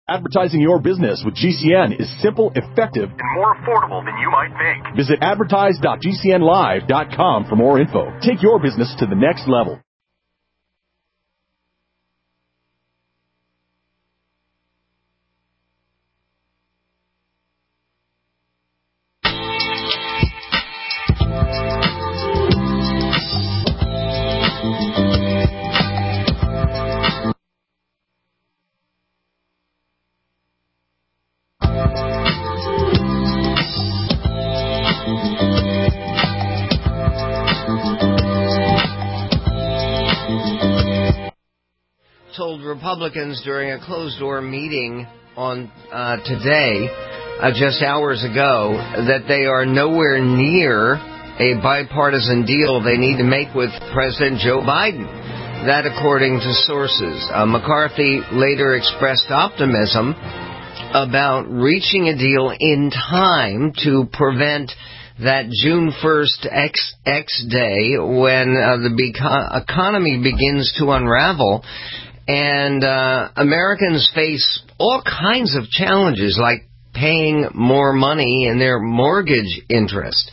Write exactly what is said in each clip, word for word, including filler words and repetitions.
Advertising your business with G C N is simple, effective, and more affordable than you might think. Visit advertise dot g c n live dot com for more info. Take your business to the next level. Told Republicans during a closed-door meeting on uh, today, uh, just hours ago, that they are nowhere near a bipartisan deal they need to make with President Joe Biden. That, according to sources. Uh, McCarthy later expressed optimism about reaching a deal in time to prevent that June first X, X day when uh, the beco- economy begins to unravel. And uh, Americans face all kinds of challenges, like paying more money in their mortgage interest,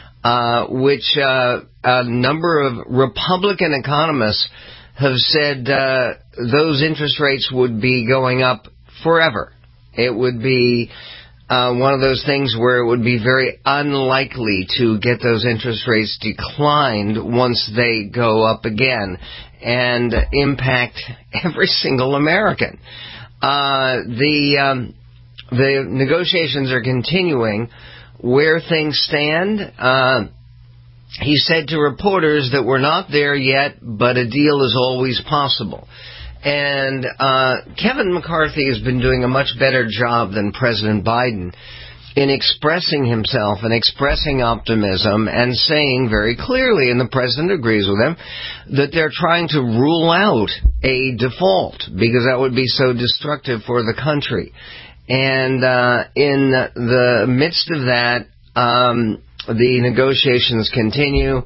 uh, which uh, a number of Republican economists have said uh, those interest rates would be going up forever. It would be uh, one of those things where it would be very unlikely to get those interest rates declined once they go up again and impact every single American. Uh, the um, the negotiations are continuing. Where things stand, uh, he said to reporters that we're not there yet, but a deal is always possible. And uh, Kevin McCarthy has been doing a much better job than President Biden in expressing himself and expressing optimism and saying very clearly, and the president agrees with him, that they're trying to rule out a default because that would be so destructive for the country. And uh, in the midst of that, um, the negotiations continue.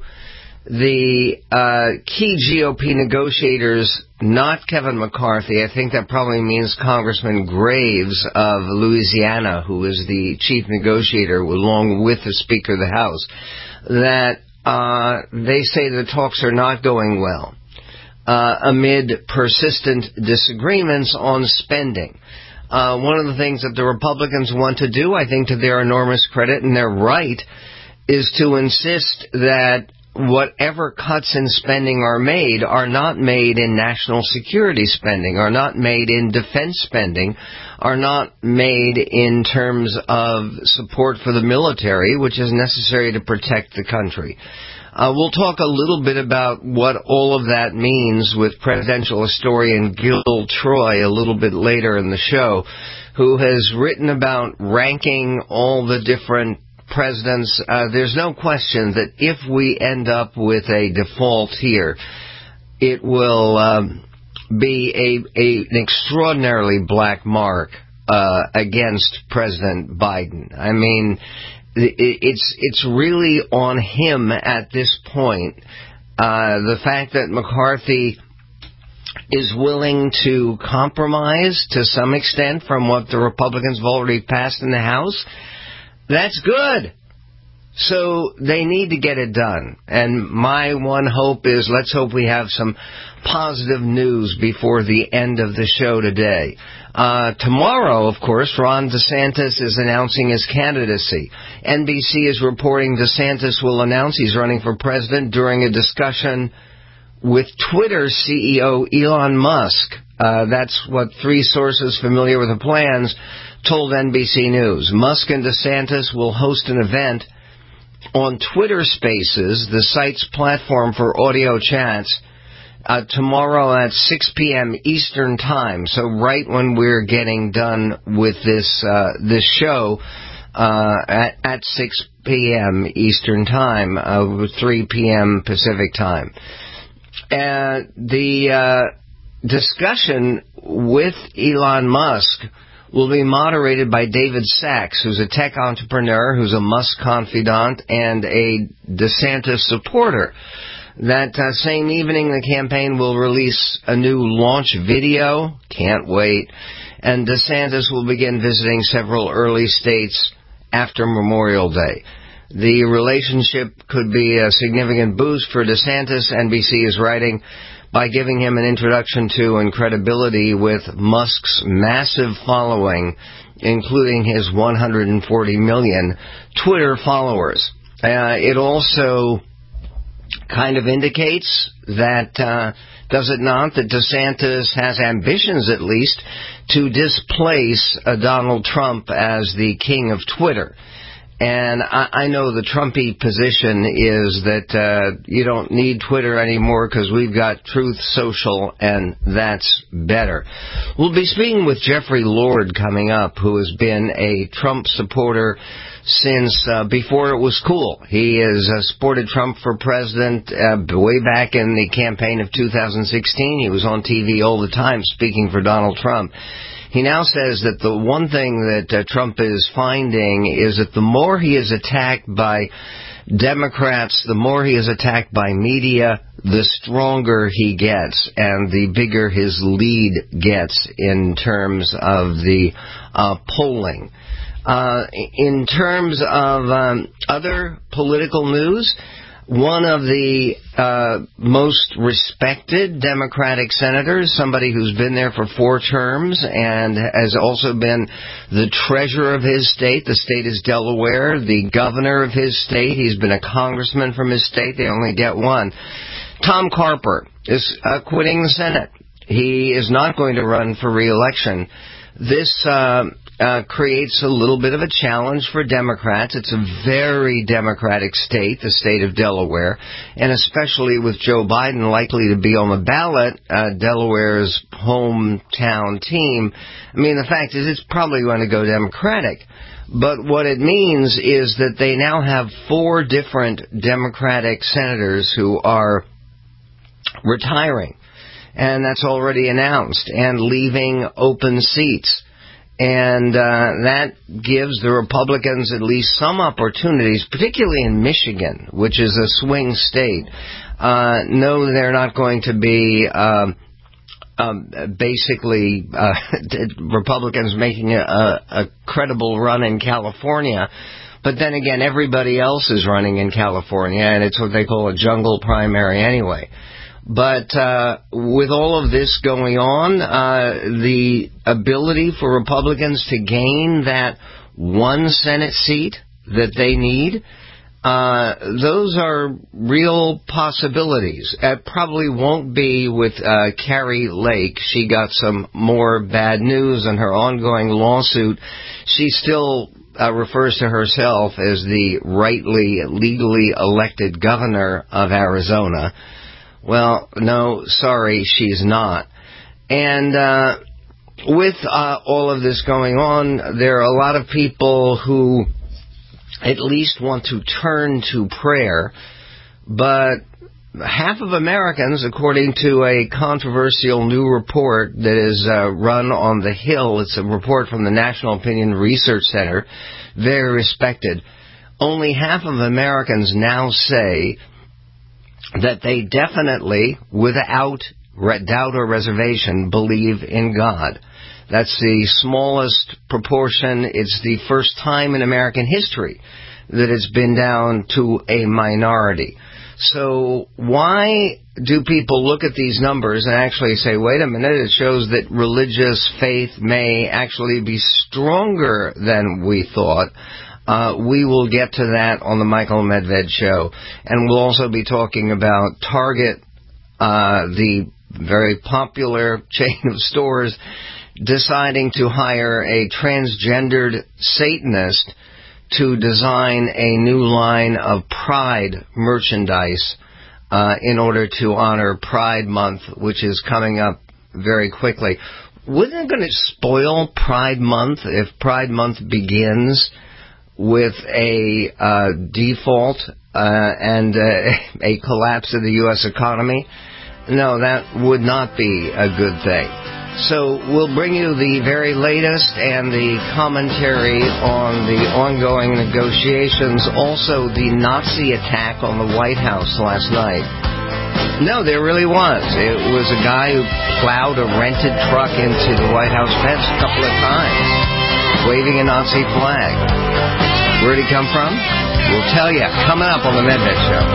The uh, key G O P negotiators, not Kevin McCarthy, I think that probably means Congressman Graves of Louisiana, who is the chief negotiator along with the Speaker of the House, that uh, they say the talks are not going well uh, amid persistent disagreements on spending. Uh, one of the things that the Republicans want to do, I think to their enormous credit, and they're right, is to insist that whatever cuts in spending are made are not made in national security spending, are not made in defense spending, are not made in terms of support for the military, which is necessary to protect the country. Uh, we'll talk a little bit about what all of that means with presidential historian Gil Troy a little bit later in the show, who has written about ranking all the different presidents. Uh, there's no question that if we end up with a default here, it will um, be a, a an extraordinarily black mark uh, against President Biden. I mean, it's it's really on him at this point. Uh, the fact that McCarthy is willing to compromise to some extent from what the Republicans have already passed in the House, that's good. So they need to get it done. And my one hope is, let's hope we have some positive news before the end of the show today. Uh, tomorrow, of course, Ron DeSantis is announcing his candidacy. N B C is reporting DeSantis will announce he's running for president during a discussion with Twitter C E O Elon Musk. Uh, that's what three sources familiar with the plans told N B C News. Musk and DeSantis will host an event on Twitter Spaces, the site's platform for audio chats, uh, tomorrow at six p.m. Eastern Time. So right when we're getting done with this uh, this show uh, at, at six p.m. Eastern Time, uh, three p.m. Pacific Time. Uh, the uh, discussion with Elon Musk will be moderated by David Sachs, who's a tech entrepreneur, who's a Musk confidant, and a DeSantis supporter. That uh, same evening, the campaign will release a new launch video. Can't wait. And DeSantis will begin visiting several early states after Memorial Day. The relationship could be a significant boost for DeSantis, N B C is writing, by giving him an introduction to and credibility with Musk's massive following, including his one hundred forty million Twitter followers. Uh, it also kind of indicates that, uh, does it not, that DeSantis has ambitions, at least, to displace uh, Donald Trump as the king of Twitter. And I, I know the Trumpy position is that uh, you don't need Twitter anymore because we've got Truth Social, and that's better. We'll be speaking with Jeffrey Lord coming up, who has been a Trump supporter since uh, before it was cool. He has uh, supported Trump for president uh, way back in the campaign of two thousand sixteen. He was on T V all the time speaking for Donald Trump. He now says that the one thing that uh, Trump is finding is that the more he is attacked by Democrats, the more he is attacked by media, the stronger he gets and the bigger his lead gets in terms of the uh, polling. Uh, in terms of um, other political news, one of the uh, most respected Democratic senators, somebody who's been there for four terms and has also been the treasurer of his state. The state is Delaware. The governor of his state. He's been a congressman from his state. They only get one. Tom Carper is uh, quitting the Senate. He is not going to run for re-election. This uh, uh, creates a little bit of a challenge for Democrats. It's a very Democratic state, the state of Delaware, and especially with Joe Biden likely to be on the ballot, uh, Delaware's hometown team. I mean, the fact is it's probably going to go Democratic. But what it means is that they now have four different Democratic senators who are retiring. And that's already announced, and leaving open seats. And uh, that gives the Republicans at least some opportunities, particularly in Michigan, which is a swing state. Uh, no, they're not going to be um, um, basically uh, Republicans making a, a credible run in California. But then again, everybody else is running in California, and it's what they call a jungle primary anyway. But uh, with all of this going on, uh, the ability for Republicans to gain that one Senate seat that they need, uh, those are real possibilities. It probably won't be with uh, Carrie Lake. She got some more bad news in her ongoing lawsuit. She still uh, refers to herself as the rightly, legally elected governor of Arizona. Well, no, sorry, she's not. And uh, with uh, all of this going on, there are a lot of people who at least want to turn to prayer, but half of Americans, according to a controversial new report that is uh, run on the Hill, it's a report from the National Opinion Research Center, very respected, only half of Americans now say that they definitely, without doubt or reservation, believe in God. That's the smallest proportion. It's the first time in American history that it's been down to a minority. So why do people look at these numbers and actually say, wait a minute, it shows that religious faith may actually be stronger than we thought? Uh, we will get to that on the Michael Medved Show. And we'll also be talking about Target, uh, the very popular chain of stores, deciding to hire a transgendered Satanist to design a new line of Pride merchandise uh, in order to honor Pride Month, which is coming up very quickly. Wouldn't it going to spoil Pride Month if Pride Month begins with a uh, default uh, and uh, a collapse of the U S economy? No, that would not be a good thing. So we'll bring you the very latest and the commentary on the ongoing negotiations, also the Nazi attack on the White House last night. No, there really was. It was a guy who plowed a rented truck into the White House fence a couple of times, waving a Nazi flag. Where'd he come from? We'll tell you coming up on the Medved Show.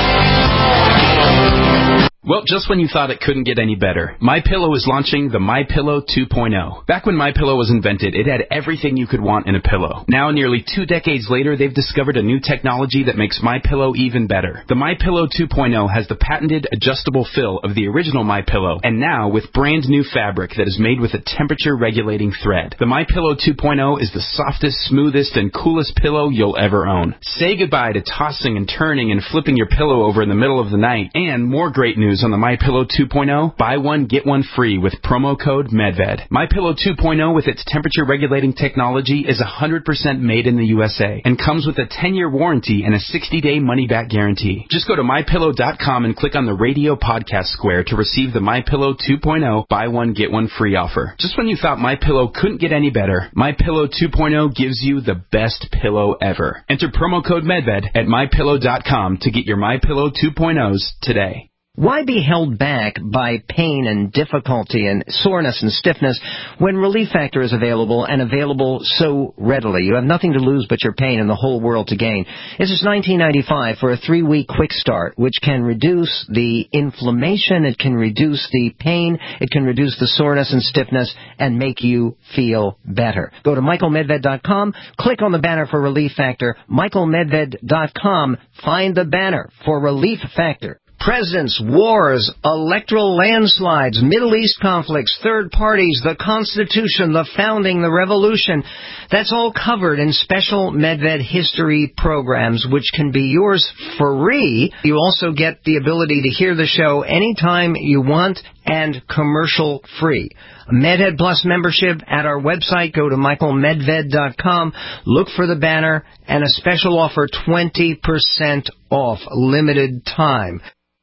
Well, just when you thought it couldn't get any better, MyPillow is launching the MyPillow two point oh. Back when MyPillow was invented, it had everything you could want in a pillow. Now, nearly two decades later, they've discovered a new technology that makes MyPillow even better. The MyPillow two point oh has the patented adjustable fill of the original MyPillow, and now with brand new fabric that is made with a temperature-regulating thread. The MyPillow two point oh is the softest, smoothest, and coolest pillow you'll ever own. Say goodbye to tossing and turning and flipping your pillow over in the middle of the night. And more great news on the MyPillow two point oh, buy one, get one free with promo code MedVed. MyPillow two point oh with its temperature-regulating technology is one hundred percent made in the U S A and comes with a ten-year warranty and a sixty-day money-back guarantee. Just go to My Pillow dot com and click on the radio podcast square to receive the MyPillow two point oh, buy one, get one free offer. Just when you thought MyPillow couldn't get any better, MyPillow two point oh gives you the best pillow ever. Enter promo code MedVed at My Pillow dot com to get your MyPillow two point ohs today. Why be held back by pain and difficulty and soreness and stiffness when Relief Factor is available and available so readily? You have nothing to lose but your pain and the whole world to gain. This is nineteen ninety-five for a three-week quick start, which can reduce the inflammation, it can reduce the pain, it can reduce the soreness and stiffness, and make you feel better. Go to Michael Medved dot com, click on the banner for Relief Factor, Michael Medved dot com, find the banner for Relief Factor. Presidents, wars, electoral landslides, Middle East conflicts, third parties, the Constitution, the founding, the revolution. That's all covered in special Medved history programs, which can be yours for free. You also get the ability to hear the show anytime you want and commercial free. Medhead Plus membership at our website. Go to Michael Medved dot com. Look for the banner and a special offer, twenty percent off, limited time.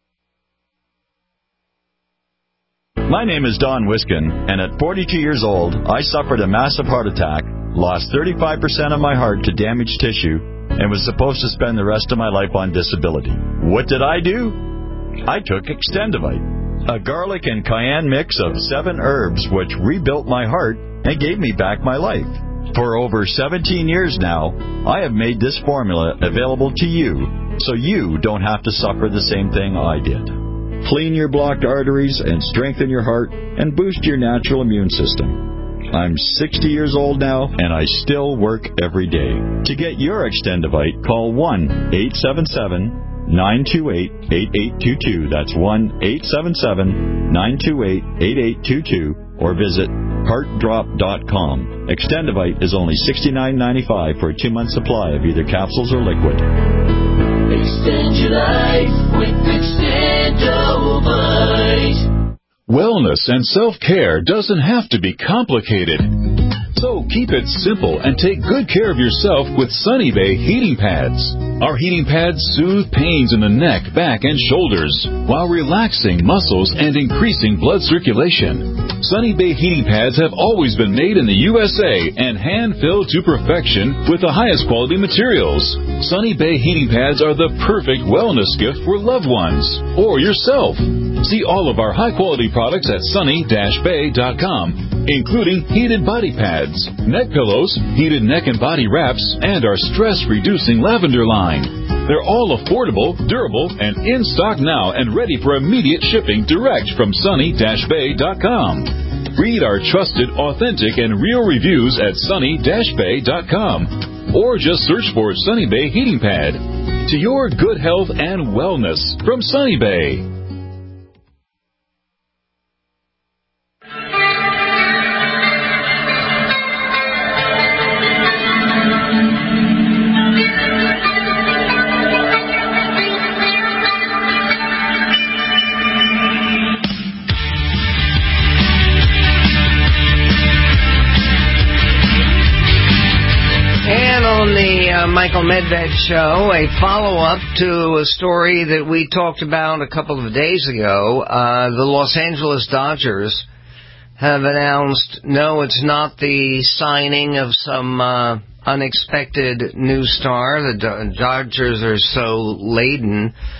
My name is Don Wiskin, and at forty-two years old, I suffered a massive heart attack, lost thirty-five percent of my heart to damaged tissue, and was supposed to spend the rest of my life on disability. What did I do? I took Extendivite, a garlic and cayenne mix of seven herbs which rebuilt my heart and gave me back my life. For over seventeen years now, I have made this formula available to you so you don't have to suffer the same thing I did. Clean your blocked arteries and strengthen your heart and boost your natural immune system. I'm sixty years old now, and I still work every day. To get your Extendivite, call one eight seven seven, nine two eight, eight eight two two. That's one eight seven seven, nine two eight, eight eight two two, or visit heart drop dot com. Extendivite is only sixty-nine ninety-five for a two-month supply of either capsules or liquid. Extend your life with Extendovite. Wellness and self-care doesn't have to be complicated. So keep it simple and take good care of yourself with Sunny Bay heating pads. Our heating pads soothe pains in the neck, back, and shoulders while relaxing muscles and increasing blood circulation. Sunny Bay heating pads have always been made in the U S A and hand-filled to perfection with the highest quality materials. Sunny Bay heating pads are the perfect wellness gift for loved ones or yourself. See all of our high-quality products at sunny dash bay dot com, including heated body pads, neck pillows, heated neck and body wraps, and our stress-reducing lavender line. They're all affordable, durable, and in stock now and ready for immediate shipping direct from sunny dash bay dot com. Read our trusted, authentic, and real reviews at sunny dash bay dot com, or just search for Sunny Bay Heating Pad. To your good health and wellness from Sunny Bay. Michael Medved Show, a follow-up to a story that we talked about a couple of days ago. Uh, the Los Angeles Dodgers have announced, no, it's not the signing of some uh, unexpected new star. The Do- Dodgers are so laden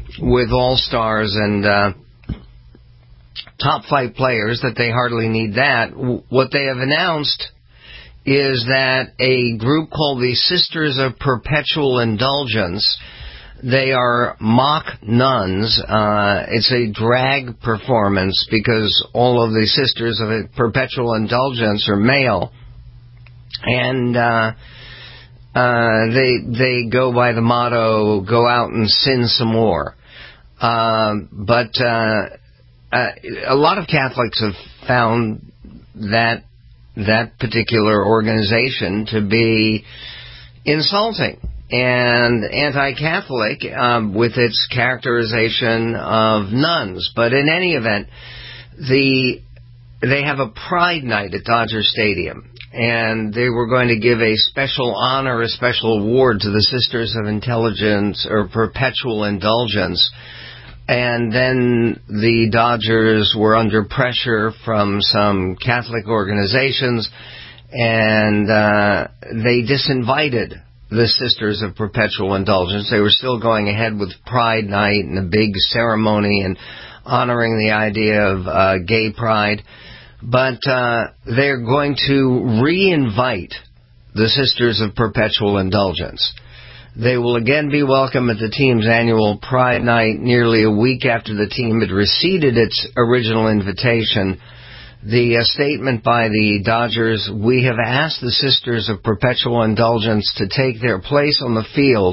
with all-stars and uh, top-flight players that they hardly need that. What they have announced is that a group called the Sisters of Perpetual Indulgence, they are mock nuns. Uh, it's a drag performance because all of the Sisters of Perpetual Indulgence are male. And uh, uh, they they go by the motto, go out and sin some more. Uh, but uh, uh, a lot of Catholics have found that that particular organization to be insulting and anti-Catholic um, with its characterization of nuns. But in any event, the they have a Pride Night at Dodger Stadium, and they were going to give a special honor, a special award to the Sisters of Intelligence or Perpetual Indulgence. And then the Dodgers were under pressure from some Catholic organizations, and uh, they disinvited the Sisters of Perpetual Indulgence. They were still going ahead with Pride Night and a big ceremony and honoring the idea of uh, gay pride. But uh, they're going to re-invite the Sisters of Perpetual Indulgence. They will again be welcome at the team's annual Pride Night nearly a week after the team had receded its original invitation. The uh, statement by the Dodgers, we have asked the Sisters of Perpetual Indulgence to take their place on the field.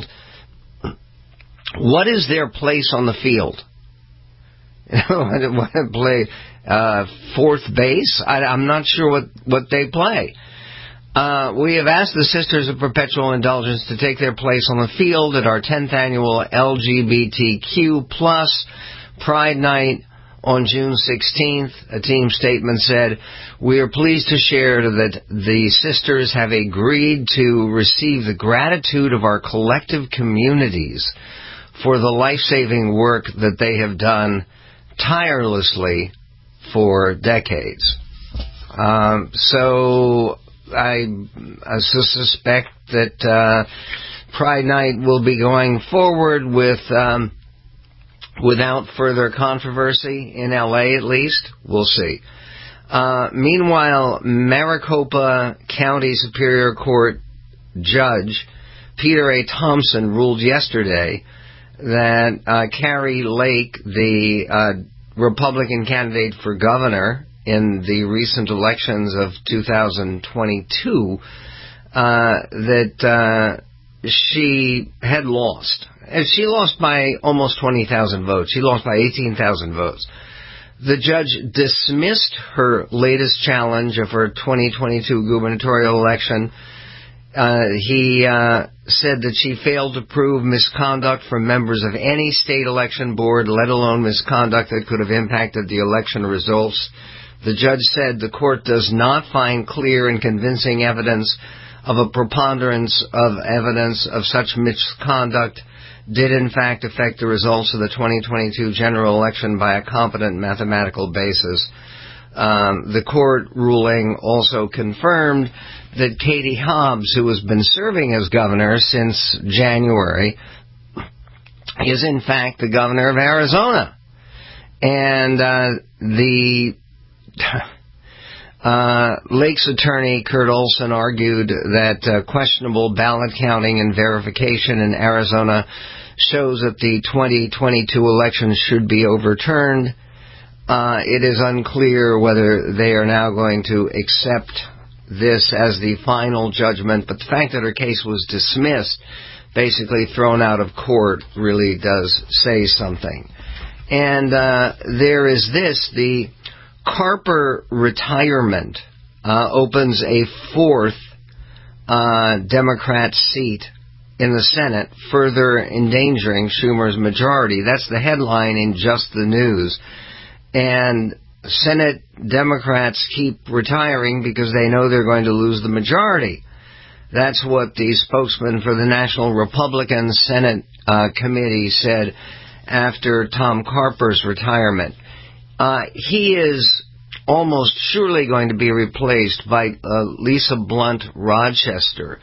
What is their place on the field? Want to play uh, fourth base? I, I'm not sure what, what they play. Uh, we have asked the Sisters of Perpetual Indulgence to take their place on the field at our tenth annual L G B T Q plus Pride Night on June sixteenth. A team statement said, we are pleased to share that the sisters have agreed to receive the gratitude of our collective communities for the life-saving work that they have done tirelessly for decades. Um, so I, I suspect that uh, Pride Night will be going forward with um, without further controversy in L A, at least. We'll see. Uh, meanwhile, Maricopa County Superior Court Judge Peter A. Thompson ruled yesterday that uh, Carrie Lake, the uh, Republican candidate for governor in the recent elections of two thousand twenty-two, uh, that uh, she had lost. And she lost by almost twenty thousand votes. She lost by eighteen thousand votes. The judge dismissed her latest challenge of her twenty twenty-two gubernatorial election. Uh, he uh, said that she failed to prove misconduct from members of any state election board, let alone misconduct that could have impacted the election results. The judge said the court does not find clear and convincing evidence of a preponderance of evidence of such misconduct did in fact affect the results of the twenty twenty-two general election by a competent mathematical basis. Um, the court ruling also confirmed that Katie Hobbs, who has been serving as governor since January, is in fact the governor of Arizona. And uh, the uh, Lake's attorney, Kurt Olson, argued that uh, questionable ballot counting and verification in Arizona shows that the twenty twenty-two election should be overturned. Uh, it is unclear whether they are now going to accept this as the final judgment, but the fact that her case was dismissed, basically thrown out of court, really does say something. And uh, there is this, the Carper retirement uh, opens a fourth uh, Democrat seat in the Senate, further endangering Schumer's majority. That's the headline in Just the News. And Senate Democrats keep retiring because they know they're going to lose the majority. That's what the spokesman for the National Republican Senate uh, Committee said after Tom Carper's retirement. Uh, he is almost surely going to be replaced by uh, Lisa Blunt Rochester,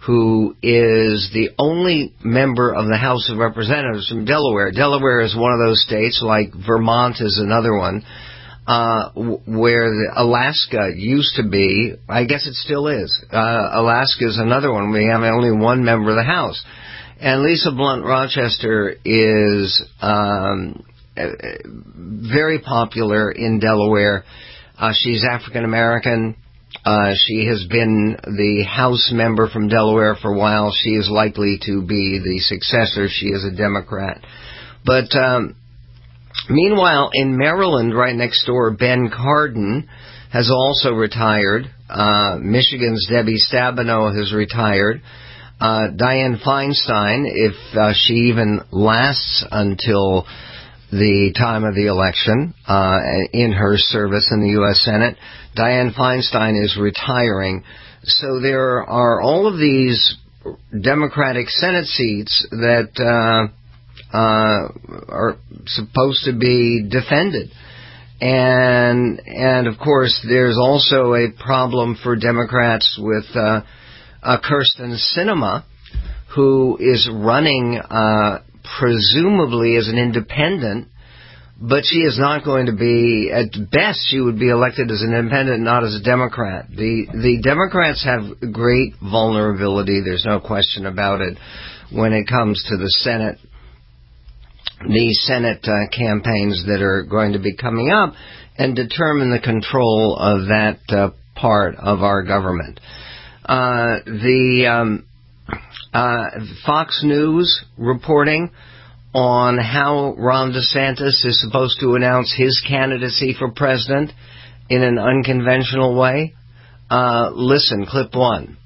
who is the only member of the House of Representatives from Delaware. Delaware is one of those states, like Vermont is another one, uh, where the Alaska used to be. I guess it still is. Uh, Alaska is another one. We have only one member of the House. And Lisa Blunt Rochester is um, very popular in Delaware. Uh, she's African American. Uh, she has been the House member from Delaware for a while. She is likely to be the successor. She is a Democrat. But um, meanwhile, in Maryland, right next door, Ben Cardin has also retired. Uh, Michigan's Debbie Stabenow has retired. Uh, Dianne Feinstein, if uh, she even lasts until the time of the election uh, in her service in the U S Senate, Dianne Feinstein is retiring. So there are all of these Democratic Senate seats that uh, uh, are supposed to be defended. And, and of course, there's also a problem for Democrats with uh, uh, Kirsten Sinema, who is running uh, presumably as an independent, but she is not going to be, at best, she would be elected as an independent, not as a Democrat. The the Democrats have great vulnerability, there's no question about it, when it comes to the Senate, the Senate uh, campaigns that are going to be coming up and determine the control of that uh, part of our government. Uh, the um, uh, Fox News reporting on how Ron DeSantis is supposed to announce his candidacy for president in an unconventional way. Uh, listen, clip one.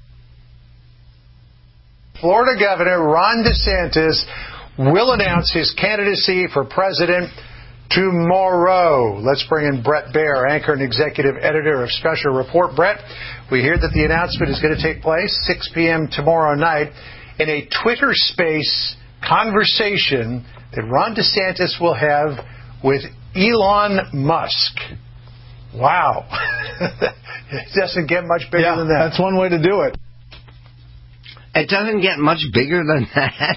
Florida Governor Ron DeSantis will announce his candidacy for president tomorrow. Let's bring in Bret Baier, anchor and executive editor of Special Report. Bret, we hear that the announcement is going to take place six p.m. tomorrow night in a Twitter Space conversation that Ron DeSantis will have with Elon Musk. Wow. It doesn't get much bigger yeah, than that. That's one way to do it. It doesn't get much bigger than that.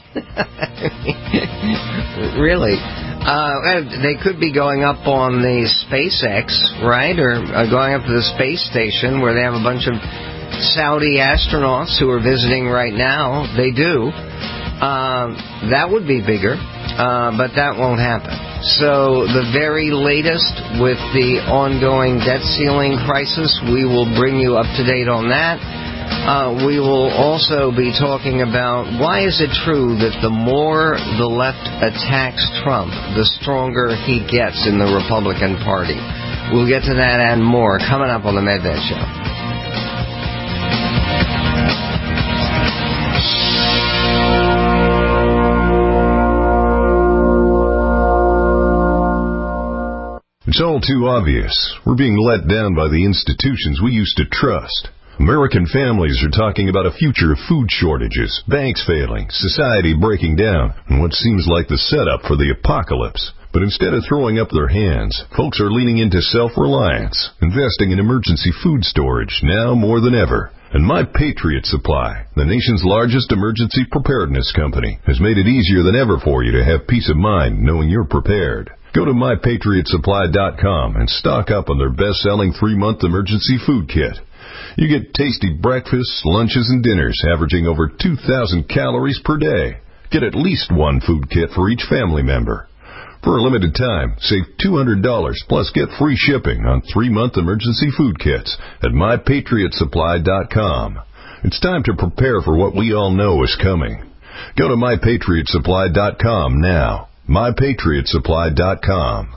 Really. Uh, they could be going up on the SpaceX, right? Or uh, going up to the space station where they have a bunch of Saudi astronauts who are visiting right now. They do. Uh, that would be bigger, uh, but that won't happen. So the very latest with the ongoing debt ceiling crisis, we will bring you up to date on that. Uh, we will also be talking about why is it true that the more the left attacks Trump, the stronger he gets in the Republican Party. We'll get to that and more coming up on the Medved Show. It's all too obvious. We're being let down by the institutions we used to trust. American families are talking about a future of food shortages, banks failing, society breaking down, and what seems like the setup for the apocalypse. But instead of throwing up their hands, folks are leaning into self-reliance, investing in emergency food storage now more than ever. And My Patriot Supply, the nation's largest emergency preparedness company, has made it easier than ever for you to have peace of mind knowing you're prepared. Go to my patriot supply dot com and stock up on their best-selling three-month emergency food kit. You get tasty breakfasts, lunches, and dinners averaging over two thousand calories per day. Get at least one food kit for each family member. For a limited time, save two hundred dollars plus get free shipping on three-month emergency food kits at my patriot supply dot com. It's time to prepare for what we all know is coming. Go to my patriot supply dot com now. my patriot supply dot com.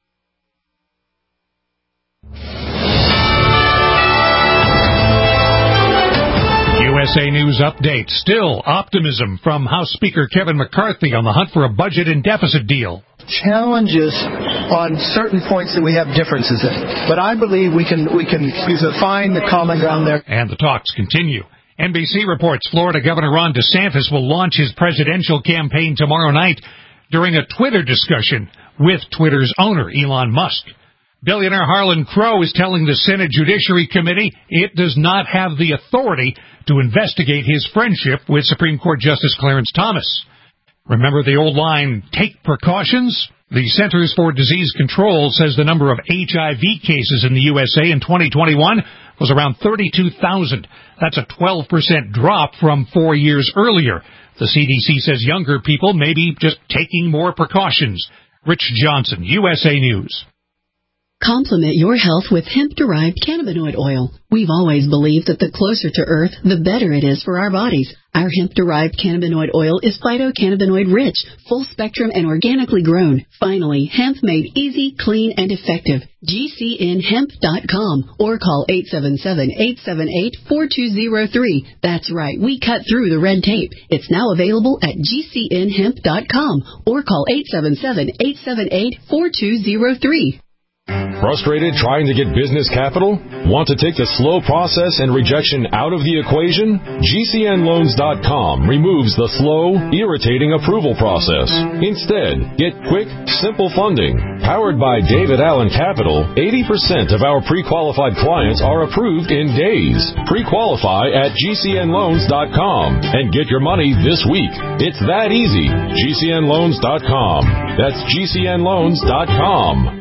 U S A News Update. Still optimism from House Speaker Kevin McCarthy on the hunt for a budget and deficit deal. Challenges on certain points that we have differences in. But I believe we can we can find the common ground there. And the talks continue. N B C reports Florida Governor Ron DeSantis will launch his presidential campaign tomorrow night during a Twitter discussion with Twitter's owner, Elon Musk. Billionaire Harlan Crow is telling the Senate Judiciary Committee it does not have the authority to investigate his friendship with Supreme Court Justice Clarence Thomas. Remember the old line, take precautions? The Centers for Disease Control says the number of H I V cases in the U S A in twenty twenty-one was around thirty-two thousand. That's a twelve percent drop from four years earlier. The C D C says younger people may be just taking more precautions. Rich Johnson, U S A News. Complement your health with hemp-derived cannabinoid oil. We've always believed that the closer to Earth, the better it is for our bodies. Our hemp-derived cannabinoid oil is phytocannabinoid-rich, full-spectrum, and organically grown. Finally, hemp made easy, clean, and effective. G C N hemp dot com or call eight seven seven, eight seven eight, four two zero three. That's right, we cut through the red tape. It's now available at G C N hemp dot com or call eight seven seven, eight seven eight, four two zero three. Frustrated trying to get business capital? Want to take the slow process and rejection out of the equation? G C N loans dot com removes the slow, irritating approval process. Instead, get quick, simple funding. Powered by David Allen Capital, eighty percent of our pre-qualified clients are approved in days. Pre-qualify at G C N loans dot com and get your money this week. It's that easy. G C N loans dot com. That's G C N loans dot com.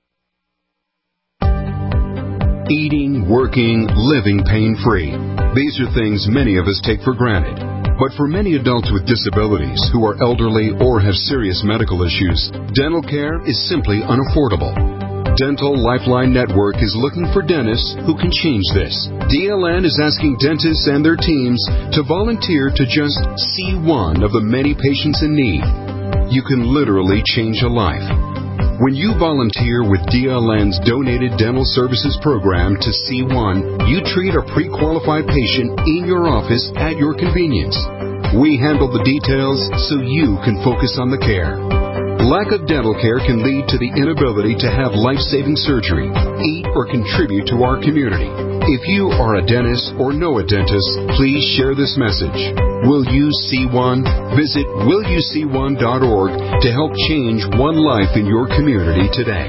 Eating, working, living pain-free. These are things many of us take for granted. But for many adults with disabilities who are elderly or have serious medical issues, dental care is simply unaffordable. Dental Lifeline Network is looking for dentists who can change this. D L N is asking dentists and their teams to volunteer to just see one of the many patients in need. You can literally change a life. When you volunteer with D L N's Donated Dental Services Program to C one, you treat a pre-qualified patient in your office at your convenience. We handle the details so you can focus on the care. Lack of dental care can lead to the inability to have life-saving surgery, eat, or contribute to our community. If you are a dentist or know a dentist, please share this message. Will you see one? Visit will you see one dot org to help change one life in your community today.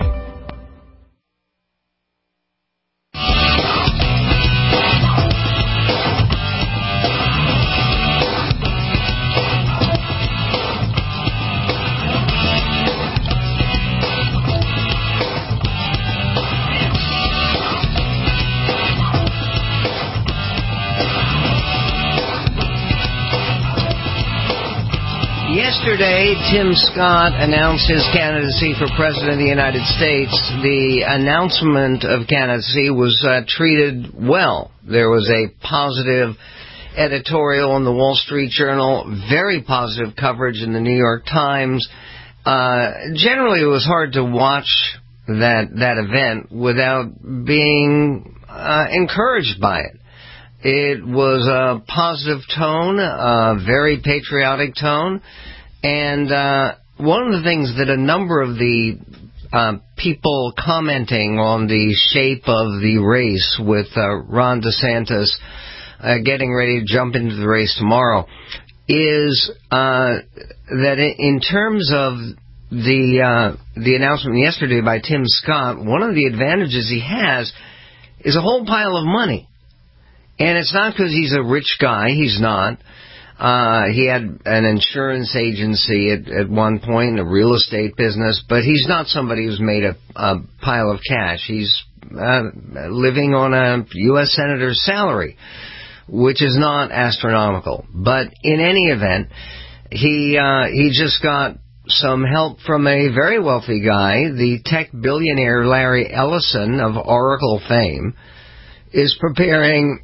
Yesterday, Tim Scott announced his candidacy for President of the United States. The announcement of candidacy was uh, treated well. There was a positive editorial in the Wall Street Journal, very positive coverage in the New York Times. Uh, generally, it was hard to watch that that event without being uh, encouraged by it. It was a positive tone, a very patriotic tone. And uh, one of the things that a number of the uh, people commenting on the shape of the race with uh, Ron DeSantis uh, getting ready to jump into the race tomorrow is uh, that in terms of the uh, the announcement yesterday by Tim Scott, one of the advantages he has is a whole pile of money. And it's not because he's a rich guy. He's not. Uh, he had an insurance agency at, at one point, a real estate business, but he's not somebody who's made a, a pile of cash. He's uh, living on a U S senator's salary, which is not astronomical. But in any event, he uh, he just got some help from a very wealthy guy. The tech billionaire Larry Ellison of Oracle fame is preparing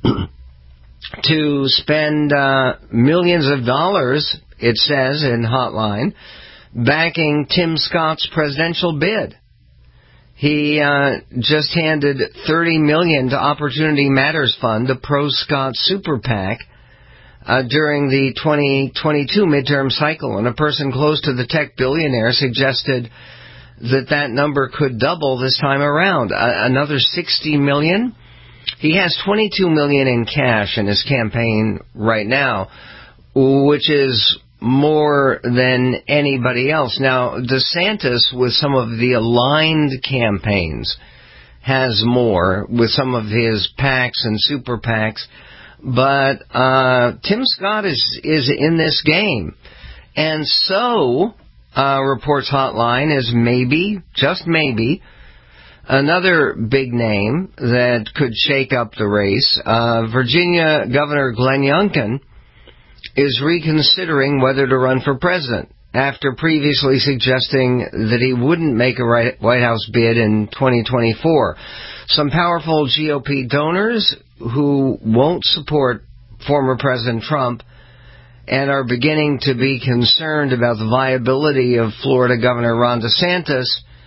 to spend uh, millions of dollars, it says in Hotline, backing Tim Scott's presidential bid. He uh, just handed thirty million dollars to Opportunity Matters Fund, the pro-Scott super PAC, uh, during the twenty twenty-two midterm cycle. And a person close to the tech billionaire suggested that that number could double this time around. Uh, another sixty million dollars. He has twenty-two million dollars in cash in his campaign right now, which is more than anybody else. Now, DeSantis, with some of the aligned campaigns, has more with some of his PACs and super PACs. But uh, Tim Scott is, is in this game. And so, uh, Reports Hotline is maybe, just maybe, another big name that could shake up the race. Uh, Virginia Governor Glenn Youngkin is reconsidering whether to run for president after previously suggesting that he wouldn't make a White House bid in twenty twenty-four. Some powerful G O P donors who won't support former President Trump and are beginning to be concerned about the viability of Florida Governor Ron DeSantis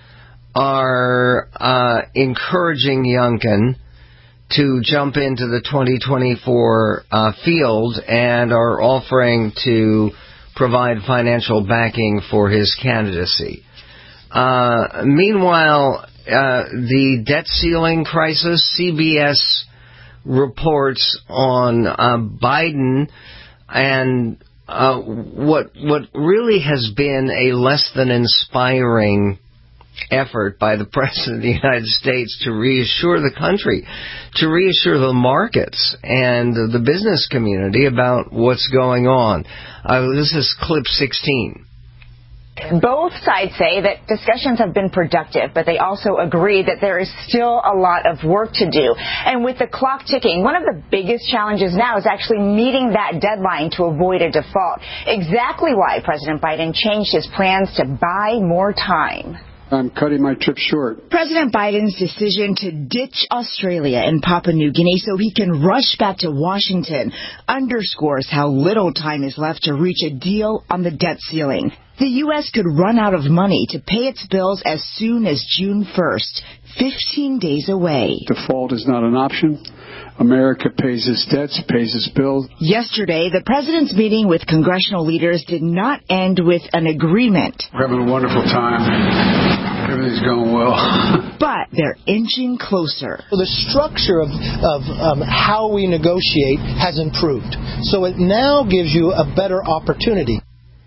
are uh, encouraging Youngkin to jump into the twenty twenty-four uh, field and are offering to provide financial backing for his candidacy. Uh, meanwhile, uh, the debt ceiling crisis, C B S reports on uh, Biden and uh, what what really has been a less than inspiring effort by the President of the United States to reassure the country, to reassure the markets and the business community about what's going on. Uh, this is clip sixteen. Both sides say that discussions have been productive, but they also agree that there is still a lot of work to do. And with the clock ticking, one of the biggest challenges now is actually meeting that deadline to avoid a default. Exactly why President Biden changed his plans to buy more time. I'm cutting my trip short. President Biden's decision to ditch Australia and Papua New Guinea so he can rush back to Washington underscores how little time is left to reach a deal on the debt ceiling. The U S could run out of money to pay its bills as soon as June first, fifteen days away. Default is not an option. America pays its debts, pays its bills. Yesterday, the president's meeting with congressional leaders did not end with an agreement. We're having a wonderful time. Everything's going well. But they're inching closer. The structure of, of um, how we negotiate has improved. So it now gives you a better opportunity.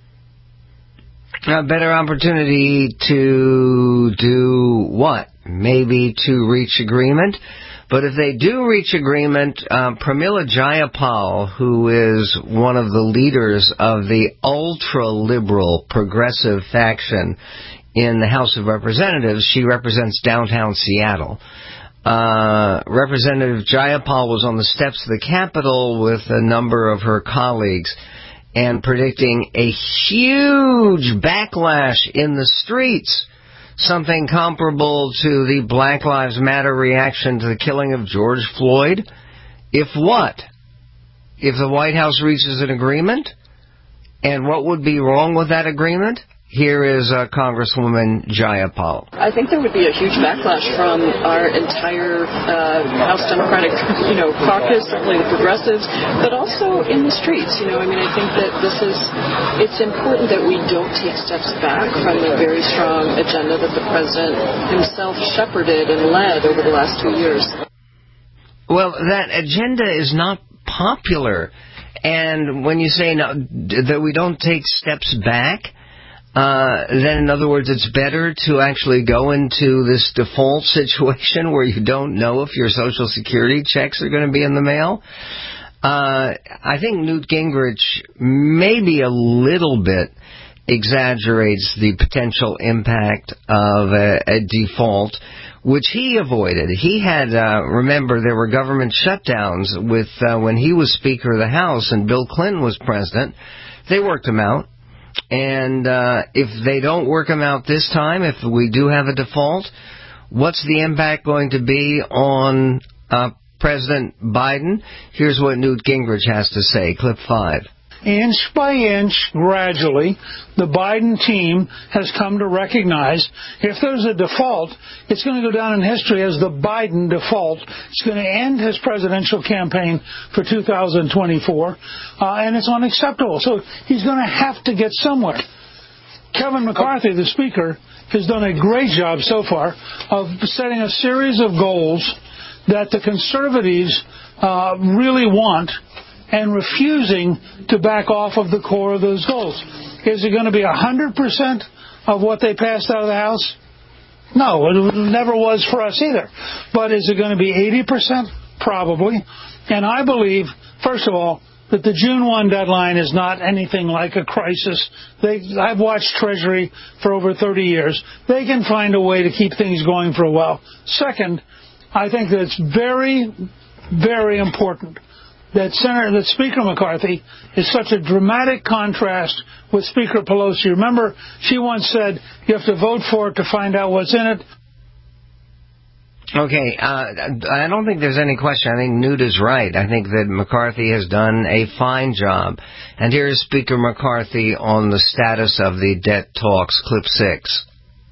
A better opportunity to do what? Maybe to reach agreement? But if they do reach agreement, uh, Pramila Jayapal, who is one of the leaders of the ultra-liberal progressive faction in the House of Representatives, she represents downtown Seattle. Uh, Representative Jayapal was on the steps of the Capitol with a number of her colleagues and predicting a huge backlash in the streets. Something comparable to the Black Lives Matter reaction to the killing of George Floyd. If what? If the White House reaches an agreement? And what would be wrong with that agreement? Here is uh, Congresswoman Jayapal. I think there would be a huge backlash from our entire uh, House Democratic, you know, caucus, certainly the progressives, but also in the streets. You know, I mean, I think that this is, it's important that we don't take steps back from the very strong agenda that the president himself shepherded and led over the last two years. Well, that agenda is not popular. And when you say no, that we don't take steps back, Uh, then, in other words, it's better to actually go into this default situation where you don't know if your Social Security checks are going to be in the mail. Uh, I think Newt Gingrich maybe a little bit exaggerates the potential impact of a, a default, which he avoided. He had, uh, remember, there were government shutdowns with uh, when he was Speaker of the House and Bill Clinton was president. They worked them out. And uh, if they don't work them out this time, if we do have a default, what's the impact going to be on uh, President Biden? Here's what Newt Gingrich has to say. Clip five. Inch by inch, gradually, the Biden team has come to recognize if there's a default, it's going to go down in history as the Biden default. It's going to end his presidential campaign for two thousand twenty-four, uh, and it's unacceptable. So he's going to have to get somewhere. Kevin McCarthy, the Speaker, has done a great job so far of setting a series of goals that the conservatives uh, really want. and refusing to back off of the core of those goals. Is it going to be one hundred percent of what they passed out of the House? No, it never was for us either. But is it going to be eighty percent? Probably. And I believe, first of all, that the June first deadline is not anything like a crisis. They, I've watched Treasury for over thirty years. They can find a way to keep things going for a while. Second, I think that it's very, very important that Senator, that Speaker McCarthy is such a dramatic contrast with Speaker Pelosi. Remember, she once said, you have to vote for it to find out what's in it. Okay, uh, I don't think there's any question. I think Newt is right. I think that McCarthy has done a fine job. And here is Speaker McCarthy on the status of the debt talks, clip six.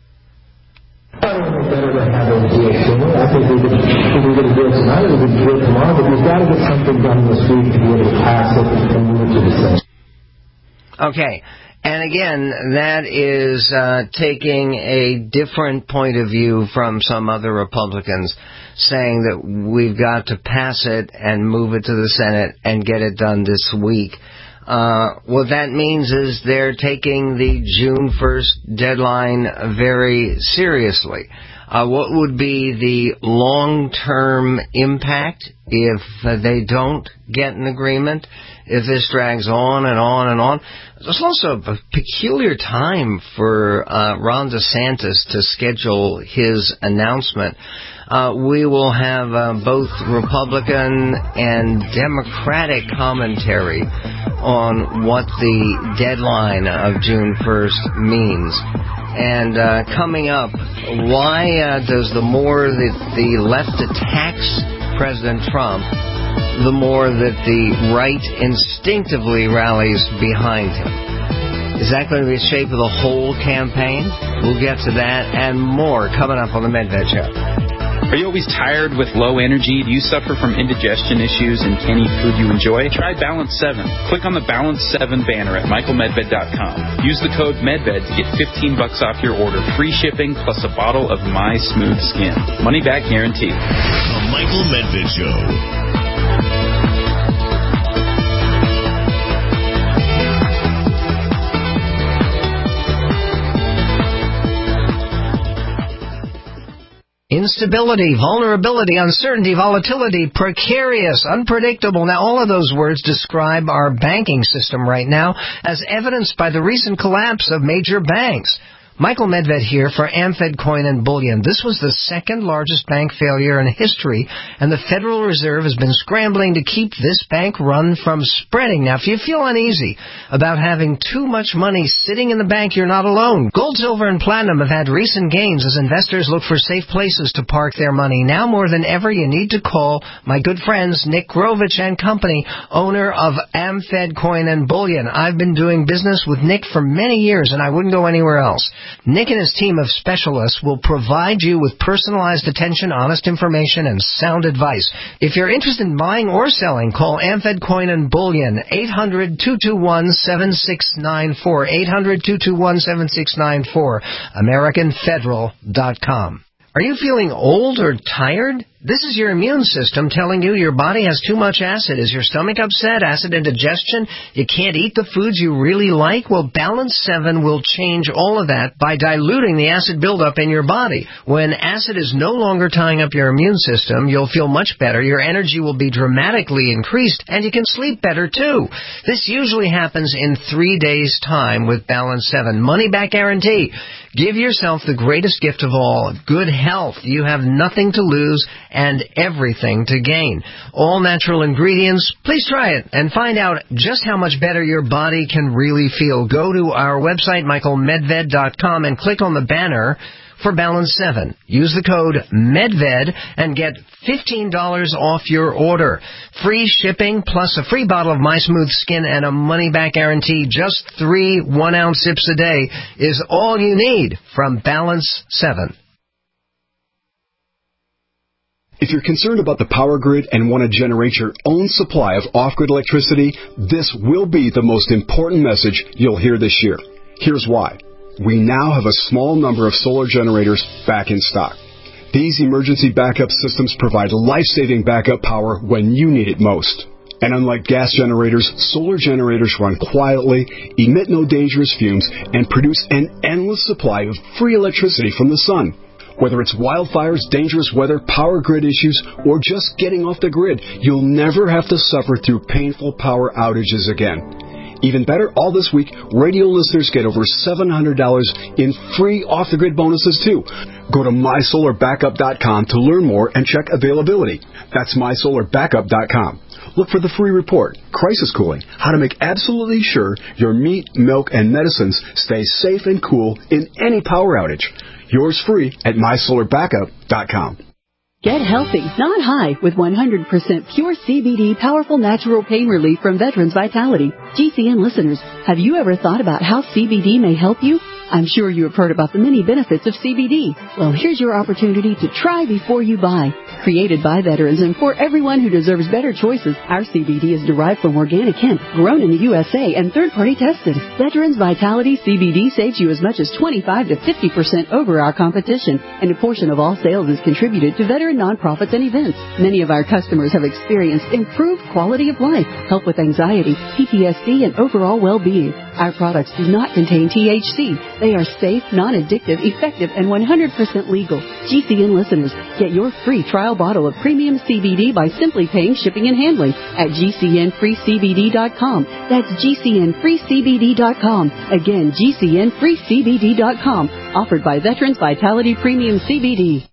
I don't think better to have a deal sooner. I think we could, if we get a deal tonight, we could do it tomorrow, but we've got to get something done this week to be able to pass it and move it to the Senate. Okay. And again, that is uh, taking a different point of view from some other Republicans, saying that we've got to pass it and move it to the Senate and get it done this week. Uh, what that means is they're taking the June first deadline very seriously. Uh, what would be the long-term impact if uh, they don't get an agreement, if this drags on and on and on? It's also a peculiar time for uh, Ron DeSantis to schedule his announcement. Uh, we will have uh, both Republican and Democratic commentary on what the deadline of June first means. And uh, coming up, why uh, does the more that the left attacks President Trump, the more that the right instinctively rallies behind him? Is that going to be the shape of the whole campaign? We'll get to that and more coming up on the Medved Show. Are you always tired with low energy? Do you suffer from indigestion issues and can't eat food you enjoy? Try Balance seven. Click on the Balance seven banner at michael medved dot com. Use the code MEDVED to get fifteen bucks off your order, free shipping, plus a bottle of My Smooth Skin. Money back guarantee. The Michael Medved Show. Instability, vulnerability, uncertainty, volatility, precarious, unpredictable. Now, all of those words describe our banking system right now, as evidenced by the recent collapse of major banks. Michael Medved here for AmFed Coin and Bullion. This was the second largest bank failure in history, and the Federal Reserve has been scrambling to keep this bank run from spreading. Now, if you feel uneasy about having too much money sitting in the bank, you're not alone. Gold, silver, and platinum have had recent gains as investors look for safe places to park their money. Now more than ever, you need to call my good friends Nick Grovich and Company, owner of AmFed Coin and Bullion. I've been doing business with Nick for many years, and I wouldn't go anywhere else. Nick and his team of specialists will provide you with personalized attention, honest information, and sound advice. If you're interested in buying or selling, call AmFed Coin and Bullion, eight hundred, two two one, seven six nine four, eight hundred, two two one, seven six nine four, american federal dot com. Are you feeling old or tired? This is your immune system telling you your body has too much acid. Is your stomach upset? Acid indigestion? You can't eat the foods you really like? Well, Balance seven will change all of that by diluting the acid buildup in your body. When acid is no longer tying up your immune system, you'll feel much better. Your energy will be dramatically increased, and you can sleep better, too. This usually happens in three days' time with Balance seven. Money back guarantee. Give yourself the greatest gift of all, good health. You have nothing to lose and everything to gain. All natural ingredients. Please try it and find out just how much better your body can really feel. Go to our website, michael medved dot com, and click on the banner for Balance seven. Use the code MEDVED and get fifteen dollars off your order. Free shipping plus a free bottle of My Smooth Skin and a money-back guarantee. Just three one-ounce sips a day is all you need from Balance seven. If you're concerned about the power grid and want to generate your own supply of off-grid electricity, this will be the most important message you'll hear this year. Here's why. We now have a small number of solar generators back in stock. These emergency backup systems provide life-saving backup power when you need it most. And unlike gas generators, solar generators run quietly, emit no dangerous fumes, and produce an endless supply of free electricity from the sun. Whether it's wildfires, dangerous weather, power grid issues, or just getting off the grid, you'll never have to suffer through painful power outages again. Even better, all this week, radio listeners get over seven hundred dollars in free off-the-grid bonuses, too. Go to my solar backup dot com to learn more and check availability. That's my solar backup dot com. Look for the free report, Crisis Cooling, how to make absolutely sure your meat, milk, and medicines stay safe and cool in any power outage. Yours free at my solar backup dot com. Get healthy, not high, with one hundred percent pure C B D powerful natural pain relief from Veterans Vitality. G C N listeners, have you ever thought about how C B D may help you? I'm sure you have heard about the many benefits of C B D. Well, here's your opportunity to try before you buy. Created by veterans and for everyone who deserves better choices, our C B D is derived from organic hemp, grown in the U S A, and third-party tested. Veterans Vitality C B D saves you as much as twenty-five to fifty percent over our competition, and a portion of all sales is contributed to veteran nonprofits and events. Many of our customers have experienced improved quality of life, help with anxiety, P T S D, and overall well-being. Our products do not contain T H C. They are safe, non-addictive, effective, and one hundred percent legal. G C N listeners, get your free trial bottle of premium C B D by simply paying shipping and handling at G C N free C B D dot com. That's G C N free C B D dot com. Again, G C N free C B D dot com. Offered by Veterans Vitality Premium C B D.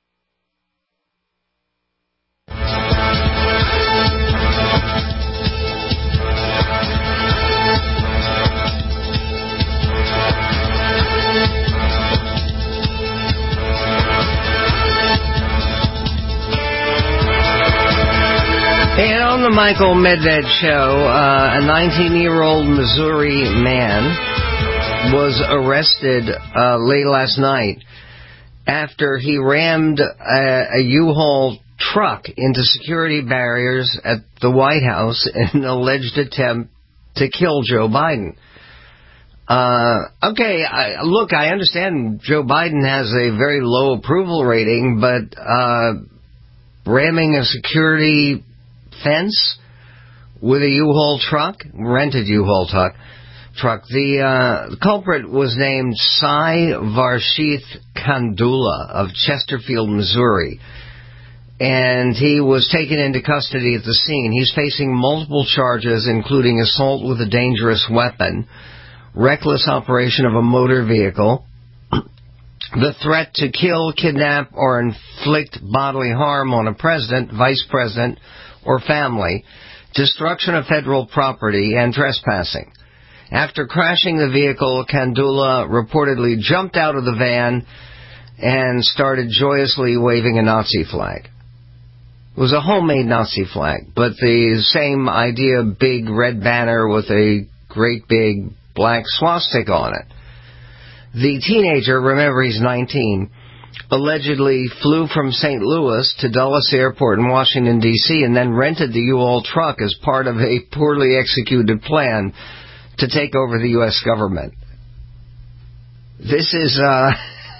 And on the Michael Medved Show, uh, a nineteen-year-old Missouri man was arrested uh, late last night after he rammed a, a U-Haul truck into security barriers at the White House in an alleged attempt to kill Joe Biden. Uh, okay, I, look, I understand Joe Biden has a very low approval rating, but uh, ramming a security fence with a U-Haul truck, rented U-Haul truck, truck. The, uh, the culprit was named Sai Varshith Kandula of Chesterfield, Missouri, and he was taken into custody at the scene. He's facing multiple charges, including assault with a dangerous weapon, reckless operation of a motor vehicle, the threat to kill, kidnap, or inflict bodily harm on a president, vice president, or family, destruction of federal property, and trespassing. After crashing the vehicle, Kandula reportedly jumped out of the van and started joyously waving a Nazi flag. It was a homemade Nazi flag, but the same idea, big red banner with a great big black swastika on it. The teenager, remember he's nineteen, allegedly flew from Saint Louis to Dulles Airport in Washington, D C, and then rented the U-Haul truck as part of a poorly executed plan to take over the U S government. This is uh,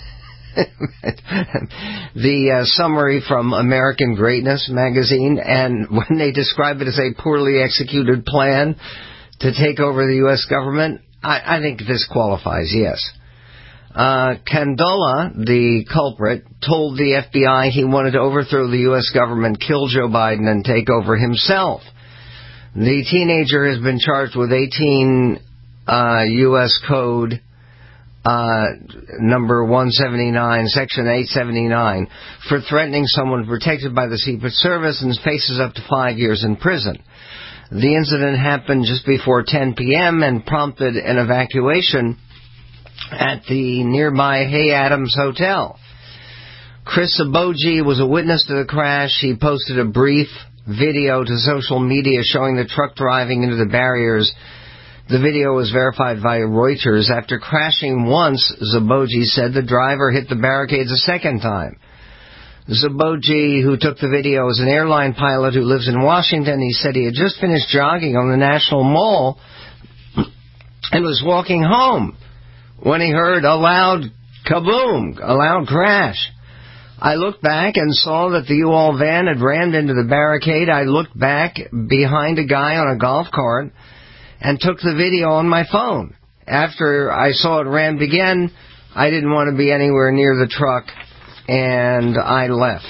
the uh, summary from American Greatness magazine, and when they describe it as a poorly executed plan to take over the U S government, I, I think this qualifies, yes. Uh, Kandula, the culprit, told the F B I he wanted to overthrow the U S government, kill Joe Biden, and take over himself. The teenager has been charged with eighteen uh, U S Code uh, number one seventy-nine, Section eight seventy-nine, for threatening someone protected by the Secret Service and faces up to five years in prison. The incident happened just before ten p.m. and prompted an evacuation at the nearby Hay Adams Hotel. Chris Aboji was a witness to the crash. He posted a brief video to social media showing the truck driving into the barriers. The video was verified by Reuters. After crashing once, Zaboji said the driver hit the barricades a second time. Zaboji, who took the video, is an airline pilot who lives in Washington. He said he had just finished jogging on the National Mall and was walking home when he heard a loud kaboom, a loud crash. I looked back and saw that the U-Haul van had rammed into the barricade. I looked back behind a guy on a golf cart and took the video on my phone. After I saw it rammed again, I didn't want to be anywhere near the truck, and I left.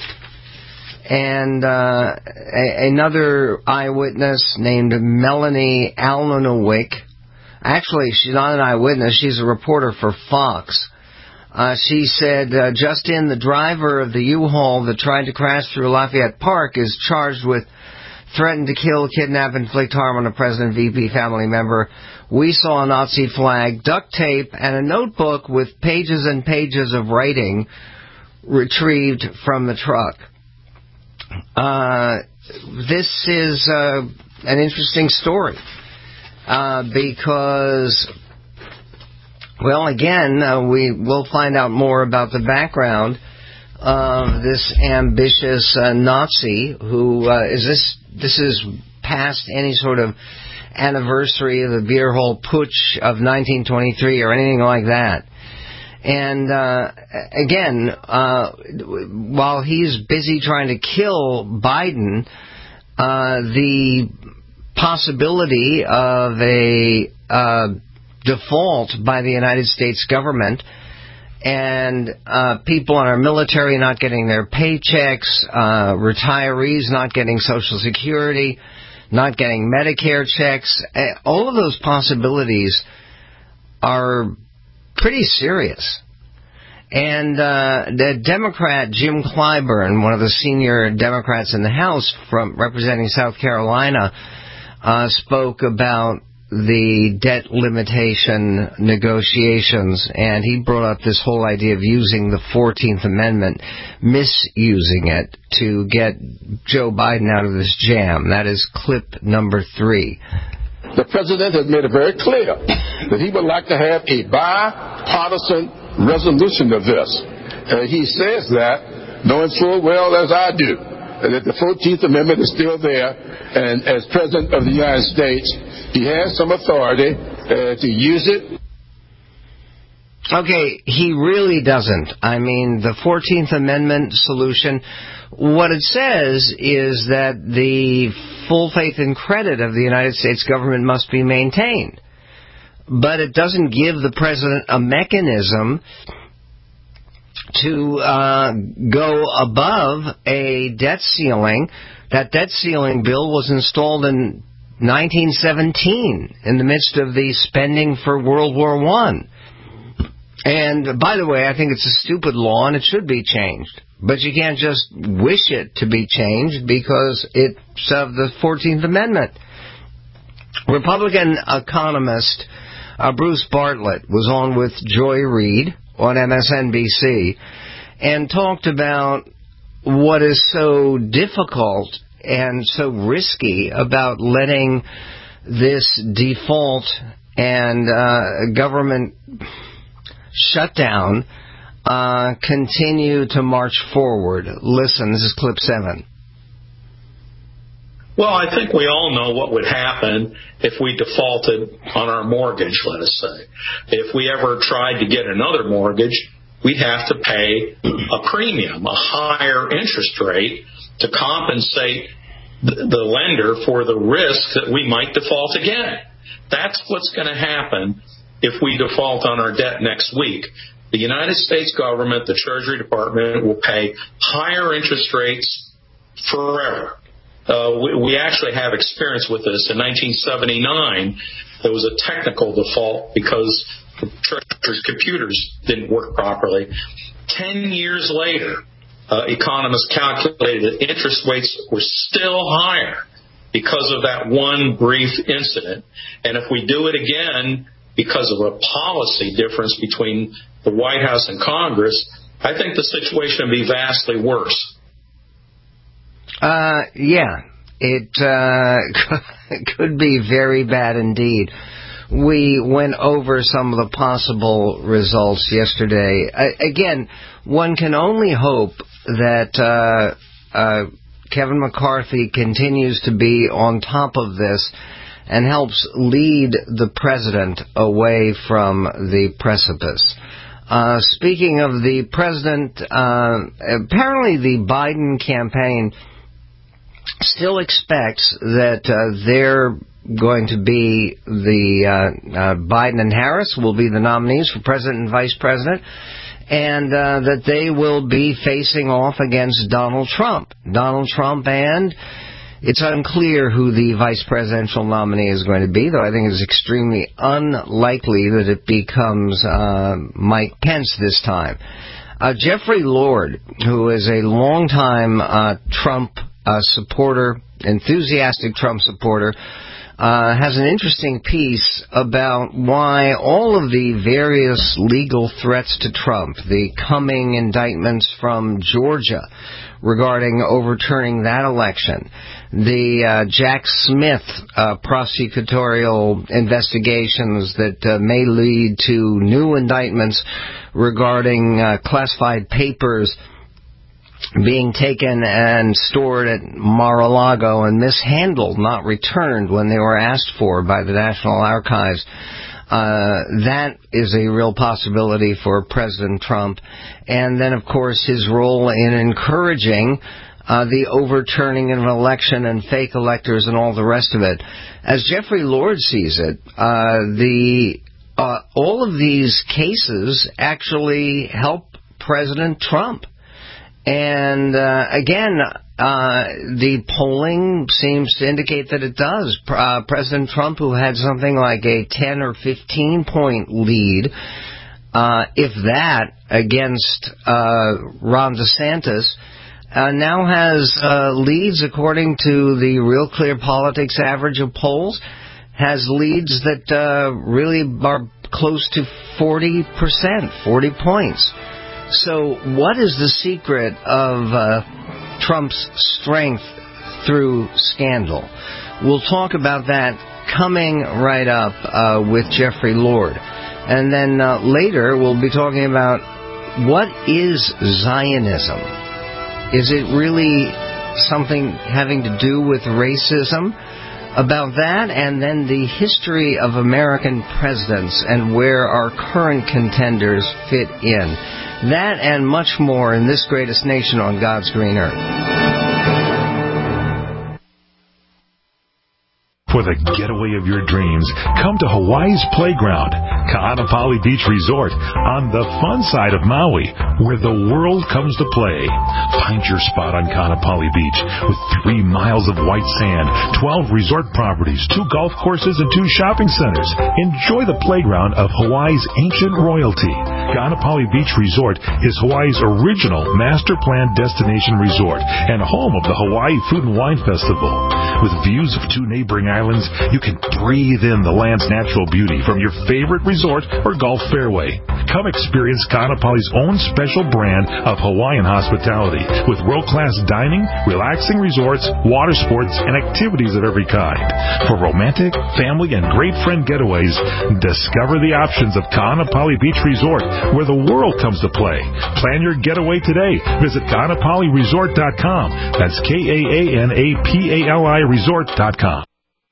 And uh, a- another eyewitness named Melanie Alnanowick, actually, she's not an eyewitness, she's a reporter for Fox. Uh, she said, uh, just in, the driver of the U-Haul that tried to crash through Lafayette Park is charged with threatened to kill, kidnap, inflict harm on a President V P family member. We saw a Nazi flag, duct tape, and a notebook with pages and pages of writing retrieved from the truck. Uh, this is uh, an interesting story uh, because... Well, again, uh, we will find out more about the background of this ambitious uh, Nazi who uh, is this. This is past any sort of anniversary of the beer hall putsch of nineteen twenty-three or anything like that. And uh, again, uh, while he's busy trying to kill Biden, uh, the possibility of a uh, default by the United States government and uh, people in our military not getting their paychecks, uh, retirees not getting Social Security, not getting Medicare checks, uh, all of those possibilities are pretty serious. And uh, the Democrat Jim Clyburn, one of the senior Democrats in the House from representing South Carolina, uh, spoke about the debt limitation negotiations, and he brought up this whole idea of using the fourteenth Amendment, misusing it to get Joe Biden out of this jam. That is clip number three. The president has made it very clear that he would like to have a bipartisan resolution of this. Uh, he says that, knowing full well as I do, that the fourteenth Amendment is still there, and as President of the United States, he has some authority uh, to use it. Okay, he really doesn't. I mean, the fourteenth Amendment solution, what it says is that the full faith and credit of the United States government must be maintained. But it doesn't give the president a mechanism to uh, go above a debt ceiling. That debt ceiling bill was installed in nineteen seventeen in the midst of the spending for World War One. And by the way, I think it's a stupid law and it should be changed. But you can't just wish it to be changed because it's of the fourteenth Amendment. Republican economist uh, Bruce Bartlett was on with Joy Reid on M S N B C and talked about what is so difficult and so risky about letting this default and uh, government shutdown uh, continue to march forward. Listen, this is clip seven. Well, I think we all know what would happen if we defaulted on our mortgage, let us say. If we ever tried to get another mortgage, we'd have to pay a premium, a higher interest rate to compensate the lender for the risk that we might default again. That's what's going to happen if we default on our debt next week. The United States government, the Treasury Department, will pay higher interest rates forever. Uh, we, we actually have experience with this. In nineteen seventy-nine, there was a technical default because the Treasury's computers didn't work properly. Ten years later, uh, economists calculated that interest rates were still higher because of that one brief incident. And if we do it again because of a policy difference between the White House and Congress, I think the situation would be vastly worse. Uh, yeah, it uh, could be very bad indeed. We went over some of the possible results yesterday. Uh, again, one can only hope that uh, uh, Kevin McCarthy continues to be on top of this and helps lead the president away from the precipice. Uh, speaking of the president, uh, apparently the Biden campaign still expects that uh, they're going to be the uh, uh, Biden and Harris will be the nominees for president and vice president, and uh, that they will be facing off against Donald Trump. Donald Trump, and it's unclear who the vice presidential nominee is going to be, though I think it's extremely unlikely that it becomes uh, Mike Pence this time. Uh, Jeffrey Lord, who is a longtime uh, Trump uh, supporter, enthusiastic Trump supporter, Uh, has an interesting piece about why all of the various legal threats to Trump, the coming indictments from Georgia regarding overturning that election, the uh, Jack Smith uh, prosecutorial investigations that uh, may lead to new indictments regarding uh, classified papers being taken and stored at Mar-a-Lago and mishandled, not returned when they were asked for by the National Archives. Uh, that is a real possibility for President Trump. And then, of course, his role in encouraging uh, the overturning of an election and fake electors and all the rest of it. As Jeffrey Lord sees it, uh, the uh, all of these cases actually help President Trump. And, uh, again, uh, the polling seems to indicate that it does. Uh, President Trump, who had something like a ten or fifteen point lead, uh, if that, against uh, Ron DeSantis, uh, now has uh, leads, according to the Real Clear Politics average of polls, has leads that uh, really are close to forty percent, forty points. So what is the secret of uh, Trump's strength through scandal? We'll talk about that coming right up uh, with Jeffrey Lord. And then uh, later we'll be talking about what is Zionism? Is it really something having to do with racism? About that, and then the history of American presidents and where our current contenders fit in. That and much more in this greatest nation on God's green earth. For the getaway of your dreams, come to Hawaii's Playground, Ka'anapali Beach Resort, on the fun side of Maui, where the world comes to play. Find your spot on Ka'anapali Beach with three miles of white sand, twelve resort properties, two golf courses, and two shopping centers. Enjoy the playground of Hawaii's ancient royalty. Ka'anapali Beach Resort is Hawaii's original master plan destination resort and home of the Hawaii Food and Wine Festival. With views of two neighboring islands, you can breathe in the land's natural beauty from your favorite resort or golf fairway. Come experience Ka'anapali's own special brand of Hawaiian hospitality with world-class dining, relaxing resorts, water sports, and activities of every kind. For romantic, family, and great friend getaways, discover the options of Ka'anapali Beach Resort, where the world comes to play. Plan your getaway today. Visit Ka'anapali Resort dot com. That's K A A N A P A L I Resort dot com.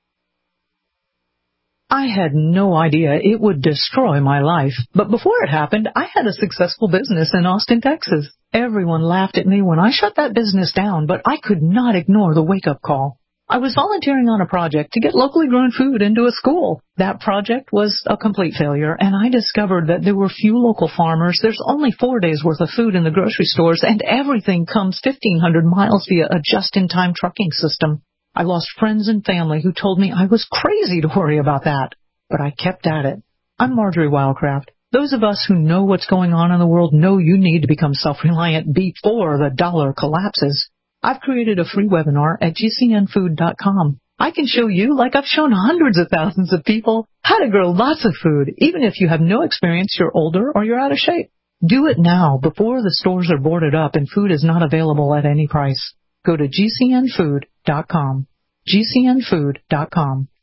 I had no idea it would destroy my life, but before it happened, I had a successful business in Austin, Texas. Everyone laughed at me when I shut that business down, but I could not ignore the wake-up call. I was volunteering on a project to get locally grown food into a school. That project was a complete failure, and I discovered that there were few local farmers, there's only four days' worth of food in the grocery stores, and everything comes fifteen hundred miles via a just-in-time trucking system. I lost friends and family who told me I was crazy to worry about that, but I kept at it. I'm Marjorie Wildcraft. Those of us who know what's going on in the world know you need to become self-reliant before the dollar collapses. I've created a free webinar at G C N food dot com. I can show you, like I've shown hundreds of thousands of people, how to grow lots of food, even if you have no experience, you're older, or you're out of shape. Do it now before the stores are boarded up and food is not available at any price. Go to G C N food dot com. G C N food dot com.